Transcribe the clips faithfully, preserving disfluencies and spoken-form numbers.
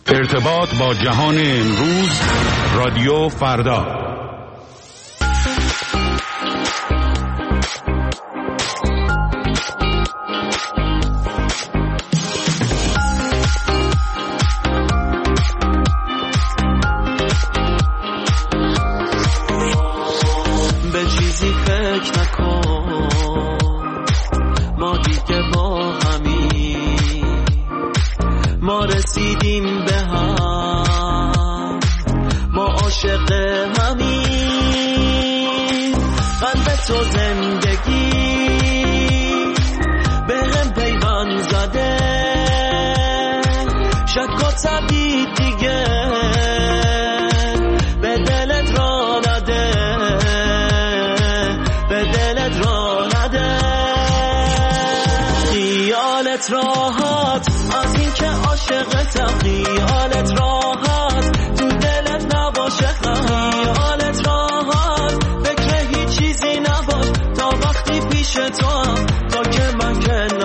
ارتباط با جهان امروز، رادیو فردا. به چیزی فکر نکن، ما دیگه با همی، ما رسیدیم به هم، ما عاشق همین. قلب تو زندگی به هم پیوند زده، شک و تردید دیگه به دلت را نده، به دلت را نده. خیالت راحت از این که عاشقتم، خیالت راحت تو دلت نباشه، خیالت راحت فکر هیچ چیزی نباش تا وقتی پیش تو هم، تا که من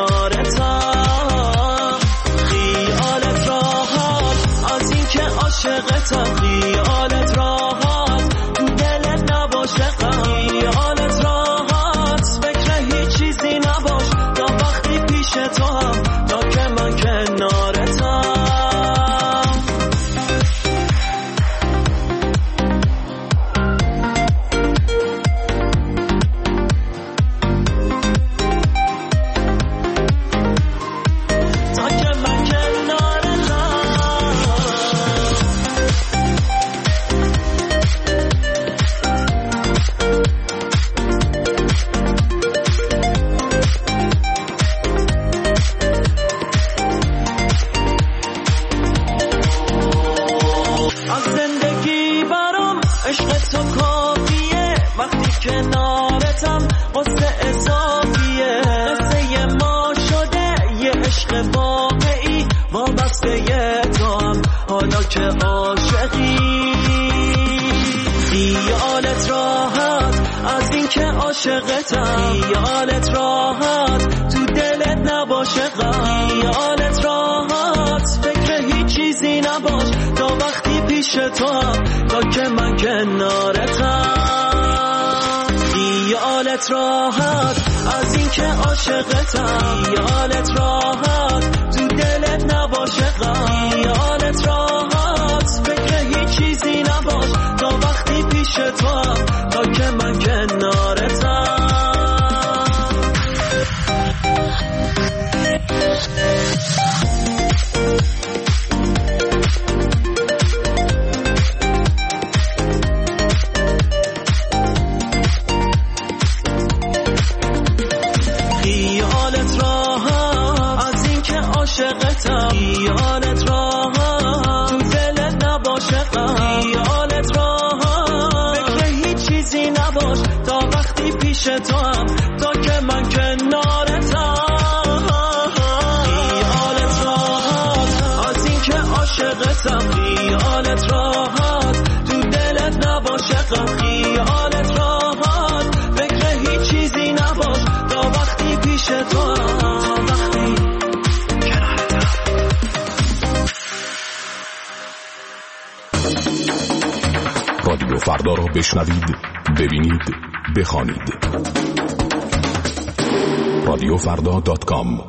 کنارتم. خیالت راحت از این که عاشقتم، خیالت راحت تو دلت نباشه، خیالت راحت فکر هیچ چیزی نباش تا وقتی پیش تو هم، تا که من کنارتم. کنارتم قصه اضافیه، قصه ما شده یه عشق واقعی، وابسته تو هم حالا که عاشقی. خیالت راحت از این که عاشقتم، خیالت راحت تو دلت نباشه، خیالت راحت فکر هیچ چیزی نباش تا وقتی پیش تو هم، تا که من کنارتم. خیالت راحت از این که عاشقتم، خیالت راحت تو دلت نباشه، خیالت راحت فکر هیچ چیزی نباش تا وقتی پیش تو هم، تا که من کنارتم. عاشقتم، خیالت راحت تو دلت نباشه، خیالت راحت فکر هیچ چیزی نباش تا وقتی پیش تو هم، تا که من کنارتم. خیالت راحت از این که عاشقتم، خیالت راحت تو دلت نباشه، خیالت راحت فکر هیچ چیزی نباش تا وقتی پیش تو هم. رادیو فردا را بشنوید، ببینید، بخوانید. رادیو فردا دات کام.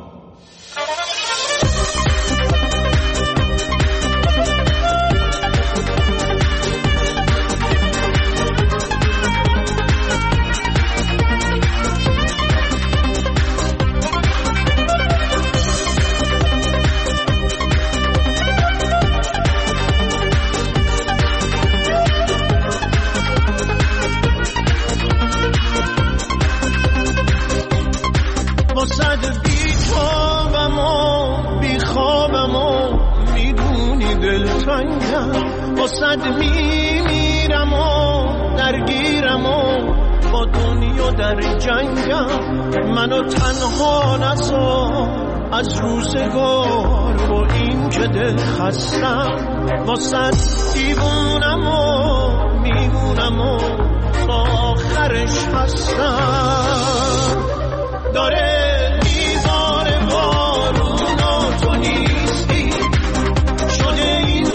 واسد میمیرم و درگیرم و با دنیا در جنگم، منو تنها نذار از روزگار و این که دل خستم، واسد دیوونم و میمونم و تا آخرش هستم. داره میذاره بارون و تو نیستی، شده این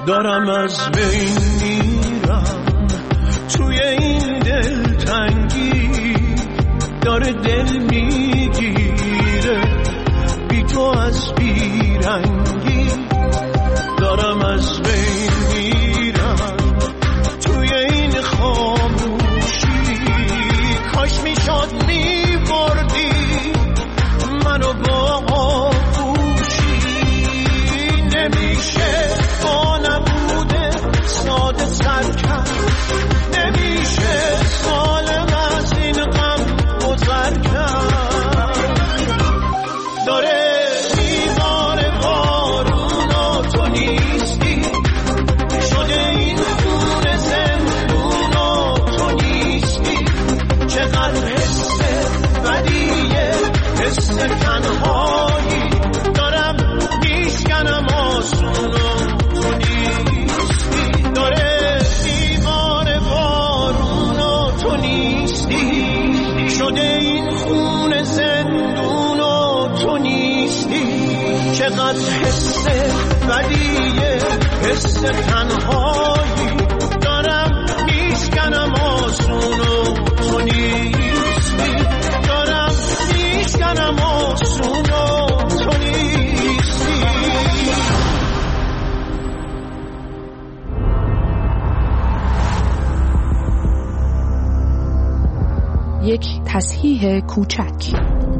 دارم از بین میرم توی این دلتنگی، داره دل میگیره بی تو از بیرنگی. دارم از بین میرم توی این خاموشی، کاش میشد میبردی منو با آغوشی. نمیشه با نبوده ساده سر کرد، نمیشه سالم از این غم گذر کرد. داره میباره بارون و تو نیستی، شده این خون زندون و تو نیستی. چقدر حس بدیه، حس تنهایی، دارم میشکنم آسون و تو نیستی. داره میباره بارون و تو نیستی، شده این خون زندون و تو نیستی. چقدر حس بدیه، حس تنهایی، دارم میشکنم آسون و تو نیستی. دارم میشکنم آسون و تو نیستی. یک تصحیح کوچک.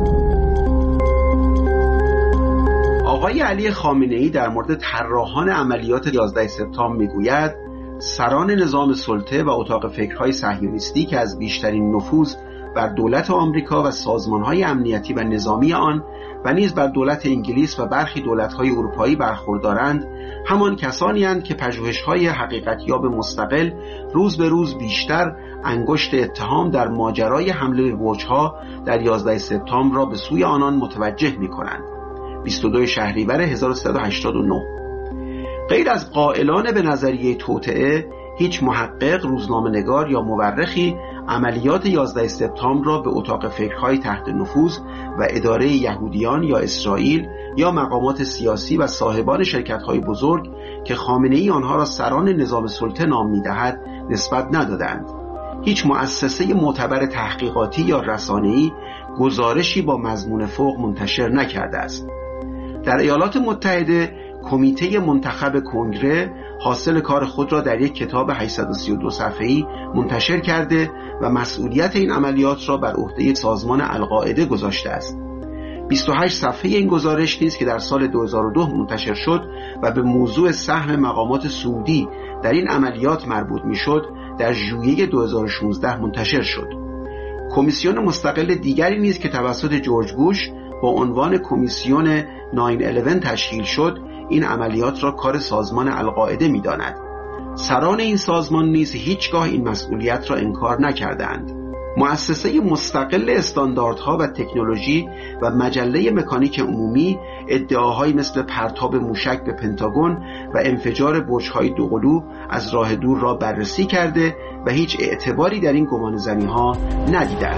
آقای علی خامنه‌ای در مورد طراحان عملیات یازده سپتامبر میگوید سران نظام سلطه و اتاق فکرهای صهیونیستی که از بیشترین نفوذ بر دولت آمریکا و سازمانهای امنیتی و نظامی آن و نیز بر دولت انگلیس و برخی دولت‌های اروپایی برخوردارند، همان کسانی اند که پژوهش‌های حقیقتیاب مستقل روز به روز بیشتر انگشت اتهام در ماجرای حمله برج‌ها در یازده سپتامبر را به سوی آنان متوجه می‌کنند. بیست و دوم شهریور هزار و سیصد و هشتاد و نه. غیر از قائلان به نظریه توطئه، هیچ محقق، روزنامه‌نگار یا مورخی عملیات یازده سپتامبر را به اتاق فکرهای تحت نفوذ و اداره یهودیان یا اسرائیل یا مقامات سیاسی و صاحبان شرکت‌های بزرگ که خامنه‌ای آنها را سران نظام سلطه نام می‌دهد نسبت ندادند. هیچ مؤسسه معتبر تحقیقاتی یا رسانه‌ای گزارشی با مضمون فوق منتشر نکرده است. در ایالات متحده کمیته منتخب کنگره حاصل کار خود را در یک کتاب هشتصد و سی و دو صفحه‌ای منتشر کرده و مسئولیت این عملیات را بر عهده سازمان القاعده گذاشته است. بیست و هشت صفحه این گزارش نیز که در سال دو هزار و دو منتشر شد و به موضوع سهم مقامات سعودی در این عملیات مربوط می‌شد، در ژوئیه دو هزار و شانزده منتشر شد. کمیسیون مستقل دیگری نیز که توسط جورج بوش با عنوان کمیسیون نه یازده تشکیل شد، این عملیات را کار سازمان القاعده می‌داند. سران این سازمان نیز هیچگاه این مسئولیت را انکار نکردند. مؤسسه مستقل استانداردها و تکنولوژی و مجله مکانیک عمومی ادعاهایی مثل پرتاب موشک به پنتاگون و انفجار برج‌های دوقلو از راه دور را بررسی کرده و هیچ اعتباری در این گمانه‌زنی‌ها ندیدند.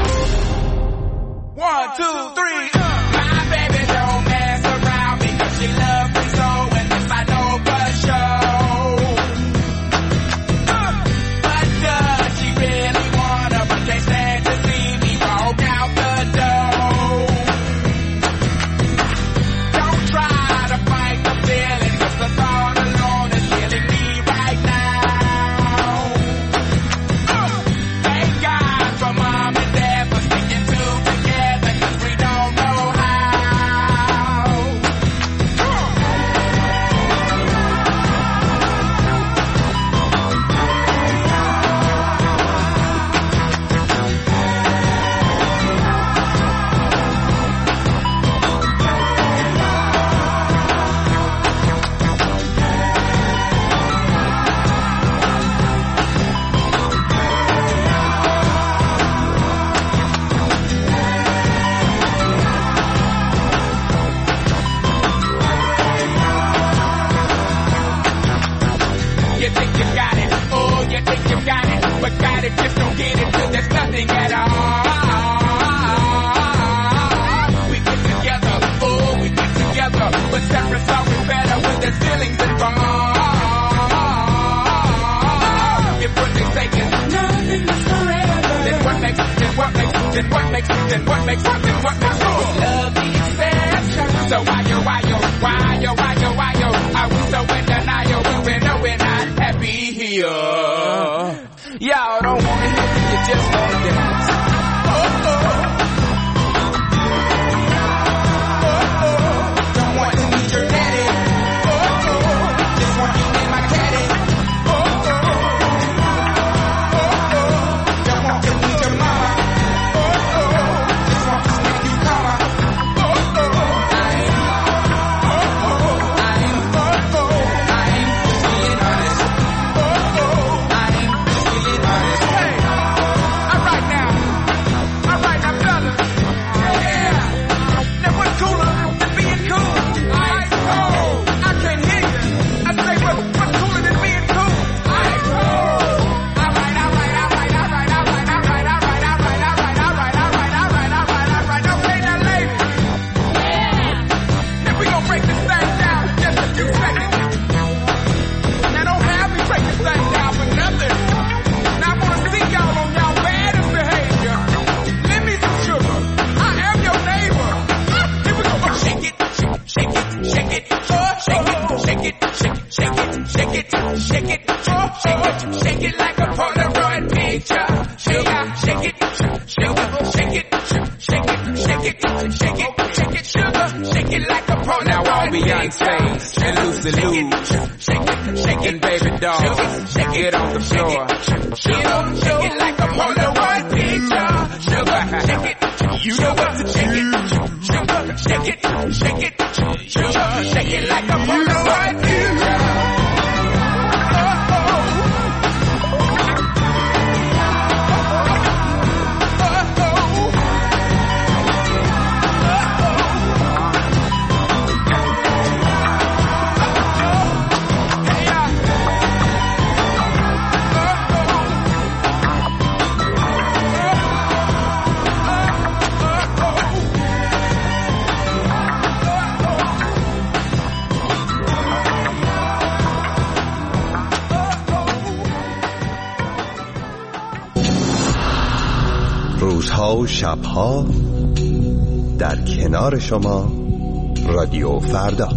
One, two, three, uh. My baby don't mess around because she loves me so, and this I know for sure. Uh. But does she really wanna, but can't stand to see me walk out the door? Don't try to fight the feeling, 'cause the thought alone is killing me right now. Uh. Thank God for mom and dad for sticking together. We don't know how. then what makes then what makes then what makes love the exception? So why yo why yo why yo why yo why yo are we so in denial when we know we're not happy here? Y'all don't wanna hear me, you just wanna dance. Oh, oh. Oh, oh. Don't want to meet your daddy. Oh, oh. Just want you in my caddy. Oh, oh. Oh, oh. Don't want to meet your mama. Oh, oh. Just want to smack you karma. Oh, oh. I am. Oh, oh. I am. Oh, oh. I am just being honest. Oh, oh. I am just being honest. Hey. All right now. All right now, fellas. Yeah. Now what's cooler than being cool? Ice cold. I can't hear you. I say what, what's cooler than being cool? Ice cold. All right, all right, all right, all right, all right, all right, all right, all right, all right, all right, all right, all right, all right, all right. Okay, now ladies. Yeah. Now we gonna break this thing down in just a few seconds. Now don't have me break this thing down for nothing. Now I wanna see y'all on y'all baddest behavior. Let me some sugar. I am your neighbor. Here we go. Oh, shake it, shake it, shake it, oh, shake it, shake it, shake it, shake it, shake it, shake it, oh, shake it, shake it like a Polaroid picture. Sugar, shake it, sugar, shake it, shake it, shake it, shake it, shake it, sugar, shake it like a Polaroid. Now all Beyonce and Lucy Liu, shake it, shake it, baby doll, get on the floor, sugar, shake it like a Polaroid picture. Sugar, shake it, you know what to shake it, sugar, shake it, shake it, sugar, shake it like a Polaroid picture. روزها و شبها در کنار شما رادیو فردا.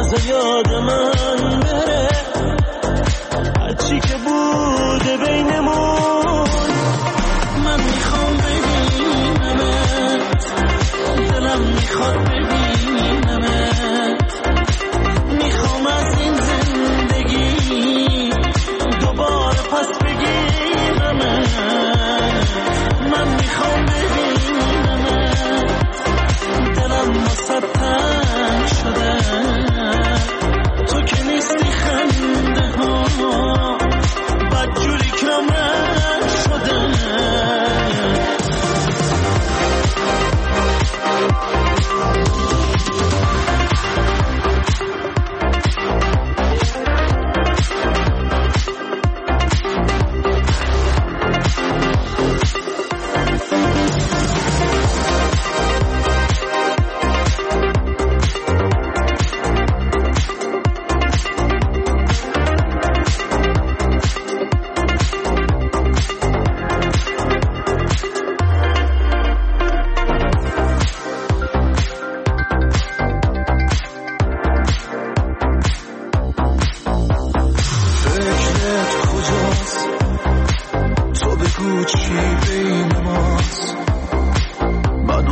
یاد من بره هرچی که بوده بینمون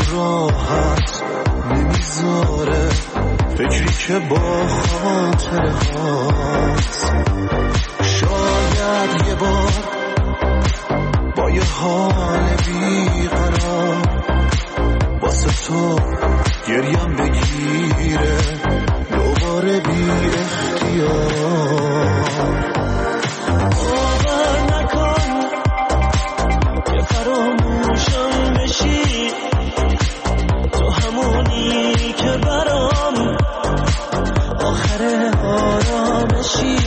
راحت نمیذاره، فکری که با خاطره هاست. شاید یه بار با یه حال بیقرار واسه تو گریم بگیره دوباره بی اختیار. باور نکن که فراموشم بشی، تو همونی که برام آخر آرامشی.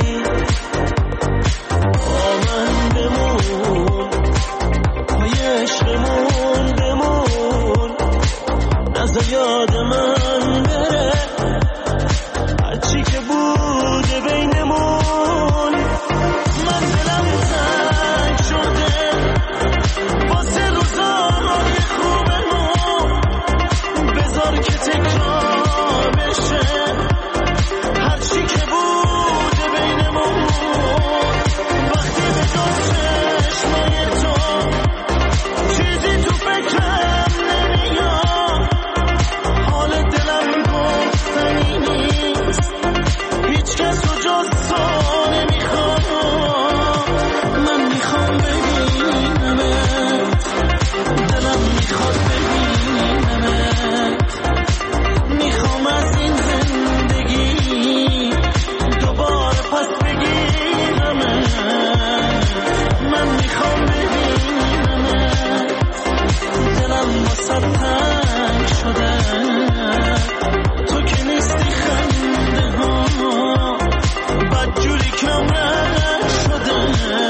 با من بمون، پای عشقمون بمون، نذار یاد من بره هرچی که بوده بینمون. من دلم تنگ شده واسه روزای خوبمون، بذار که تکرار بشه هرچی که بوده بینمون. وقتی به جز چشمای تو چیزی تو فکرم نمیاد، حال دلم گفتنی نیست، هیچ کس رو جز تو نمیخواد. من میخوام ببینمت، دلم میخواد ببینمت، میخوام از این زندگی دوباره پس بگیرمت. من میخوام ببینمت، دلم واسه تنگ شده، تو که نیستی خنده ها بدجوری کم رنگ شده.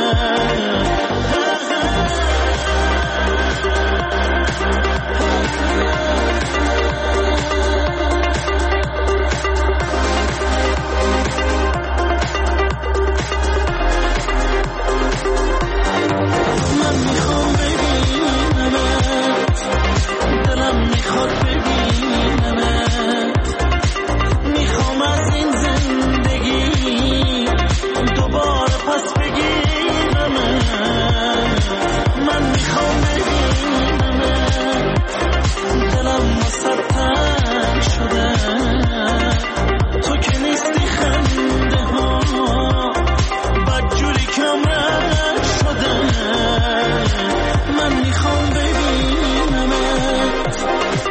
من میخوام ببینمت، دلم میخواد ببینمت، میخوام از این زندگی دوباره پس بگیرمت. من میخوام ببینمت، دلم واسه تنگ شده، تو که نیستی خنده ها بدجوری کم رنگ شده. من میخوام ببینمت.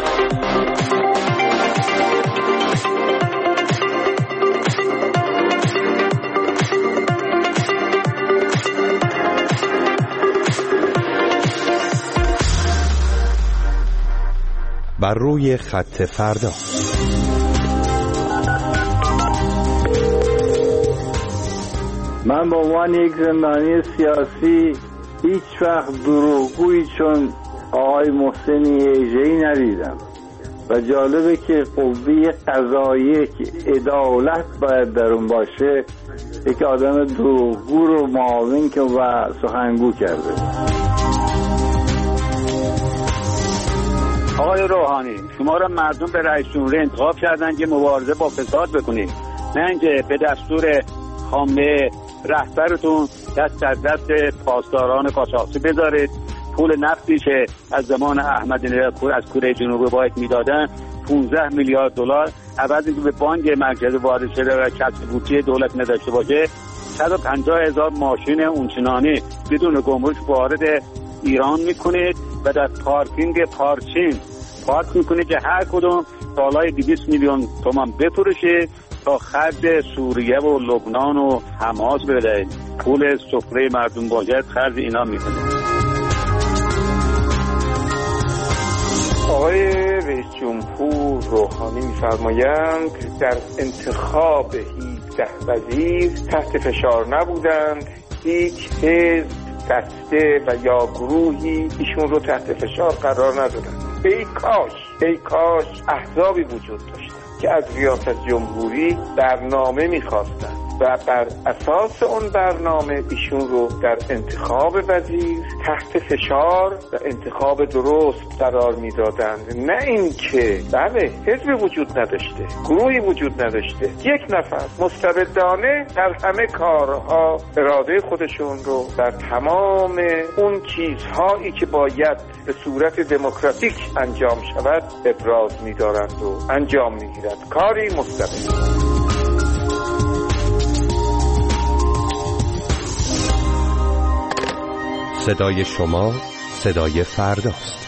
بر روی خط فردا. من به عنوان یک زندانی سیاسی هیچ وقت دروغگویی چون آقای محسنی ایجهی ندیدم و جالبه که قوه قضاییه که عدالت باید در اون باشه یک آدم دروغگو رو معاون که و سخنگو کرده. آقای روحانی، شما را مردم به رئیس جمهوری انتخاب کردن که مبارزه با فساد بکنید، نه اینکه به دستور خامنه رهبرتون دست در دست پاسداران قاچاقچی بذارید. پول نفتی که از زمان احمدی نژاد از کره جنوبی باید میدادن پانزده میلیارد دلار، عوض اینکه به بانک مرکزی وارد شده و کسب بودجه دولت نداشته باشه، صد و پنجاه هزار ماشین اونچنانی بدون گمرک وارد ایران میکنید و در پارکینگ پارچین پارک میکنید که هر کدوم بالای دویست میلیون تومان بفروشه تا خرج سوریه و لبنان و حماس بده. پول سفره مردم باید خرج اینا میکنه. آقای رئیس جمهور روحانی می‌فرمایند در انتخاب هفده وزیر تحت فشار نبودند، هیچ حزب، دسته و یا گروهی ایشون رو تحت فشار قرار ندادند. ای کاش ای کاش احزابی وجود داشتند که از ریاست جمهوری برنامه می‌خواستند و بر اساس اون برنامه ایشون رو در انتخاب وزیر تحت فشار و انتخاب درست قرار میدادند. نه اینکه بله حزبی وجود نداشته، گروهی وجود نداشته، یک نفر مستبدانه در همه کارها اراده خودشون رو در تمام اون چیزهایی که باید به صورت دموکراتیک انجام شود ابراز می‌دارند و انجام می‌گیرند. کاری مستبد. صدای شما صدای فرداست.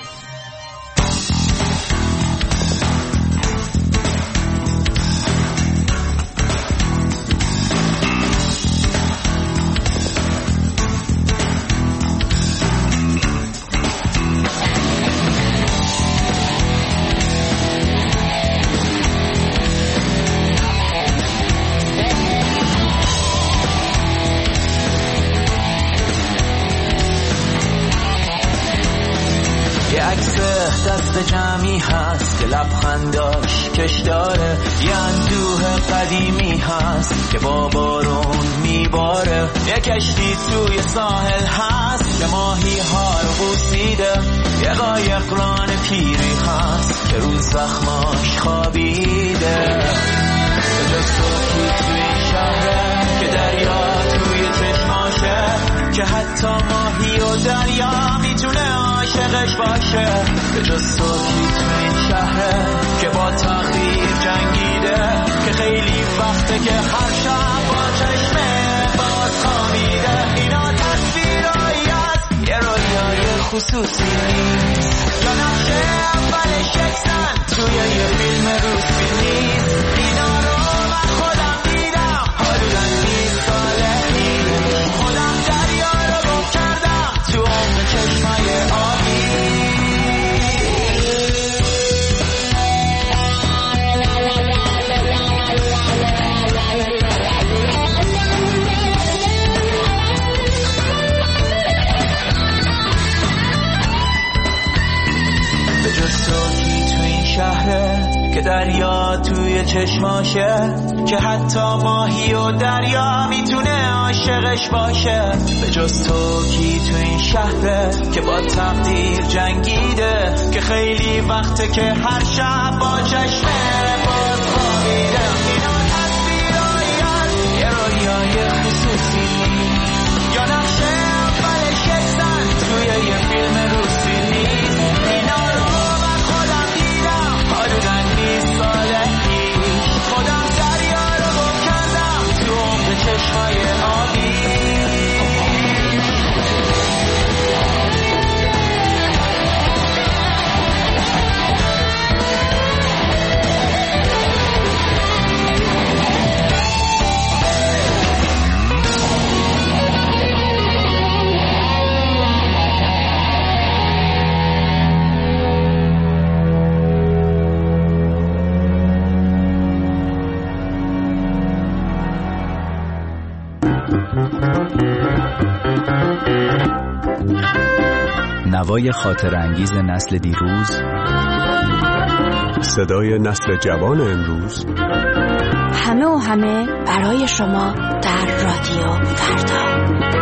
جمعی هست که لبخنداش کش داره، یه اندوه قدیمی هست که با بارون میباره، یه کشتی توی ساحل هست که ماهی ها رو بوسیده، یه قایق ران پیری هست که رو زخماش خوابیده. به جز صبحی توی شهره که دریا توی چشماشه، که حتی ماهی و دریا میتونه عاشقش باشه. به جز صبحی تو این شهره که با تقدیر جنگیده، که خیلی وقته که هر شب با چشمه باز خوابیده. اینا تصویرایی از یه رویای خصوصی نیست، یا نقشه اول شکستن توی یه فیلم روسی نیست. اینا رو من خودم دیدم حدوداً بیست ساله پیش، خودم دریا رو گم کردم تو عمق چشمای آبی. به جز توکی تو این شهره که دریا توی چشماشه، که حتی ماهی و دریا میتونه عاشقش باشه. به جز توکی تو این شهره که با تقدیر جنگیده، که خیلی وقته که هر شب با چشمه باز خوابیده. اینا تصویرایی از یه رویای خصوصی، یا نقشه اول شکستن توی یه فیلم روسی نیست. اینا رو من خودم دیدم حدوداً بیست ساله پیش، خودم دریا رو گم کردم تو عمق چشمای آبی. نوای خاطر انگیز نسل دیروز، صدای نسل جوان امروز، همه و همه برای شما در رادیو فردا.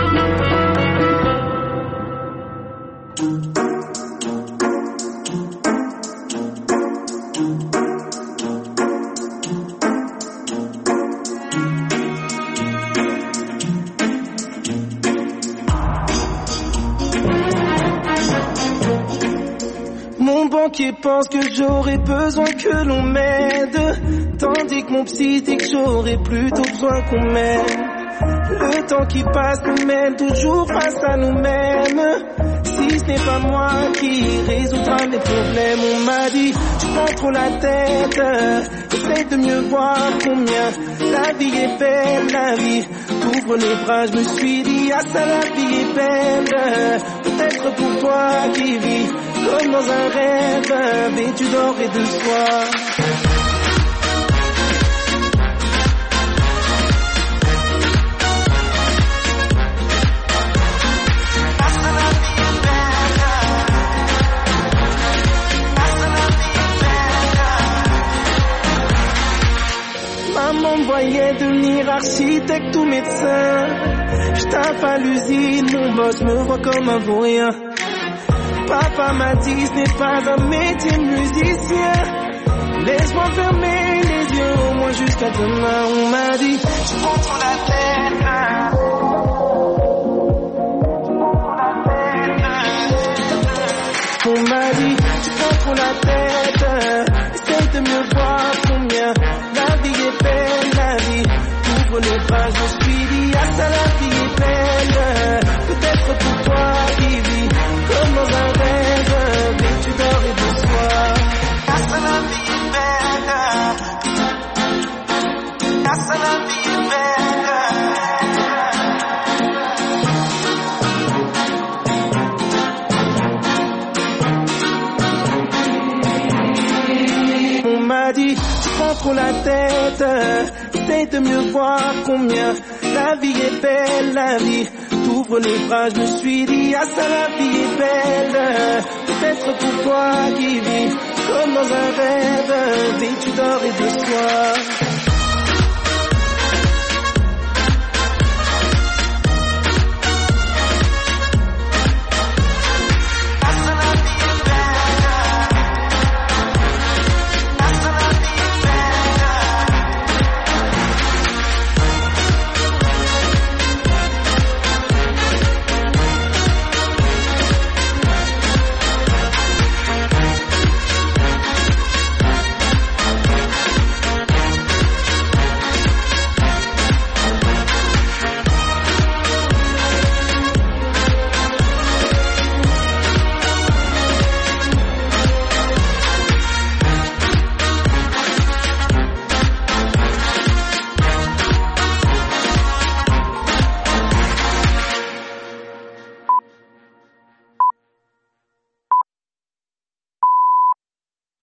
Qui pense que j'aurais besoin que l'on m'aide, tandis que mon psy dit que j'aurais plutôt besoin qu'on m'aime. Le temps qui passe nous mène toujours face à nous-mêmes. Si ce n'est pas moi qui résoudra mes problèmes, on m'a dit je prends trop la tête, essaye de mieux voir combien la vie est belle, la vie. T'ouvres les bras, je me suis dit ah ça la vie est belle, peut-être pour toi qui vis comme dans un rêve, vêtu d'or et de soie. Maman me voit croyais devenir architecte ou médecin. Je tape à l'usine, mon boss me voit comme un vaurien. Papa m'a dit ce n'est pas un métier de musicien. Laisse-moi fermer les yeux au moins jusqu'à demain. On m'a dit je prends trop la tête. On m'a dit tu prends trop la tête. Essaye de mieux voir combien la vie est belle, la vie. Ouvre les bras, je me suis dit ah ça la vie est belle. Peut-être pour toi qui vis comme dans un rêve, mais tu dors et de soir. Ah ça la vie est belle. Ah ça la vie est belle. On m'a dit tu prends trop la tête. Essaye de mieux voir combien la vie est belle, la vie. T'ouvres les bras, je me suis dit ah ça la vie est belle. Peut-être pour toi qui vis comme dans un rêve, et tu dors et de soir.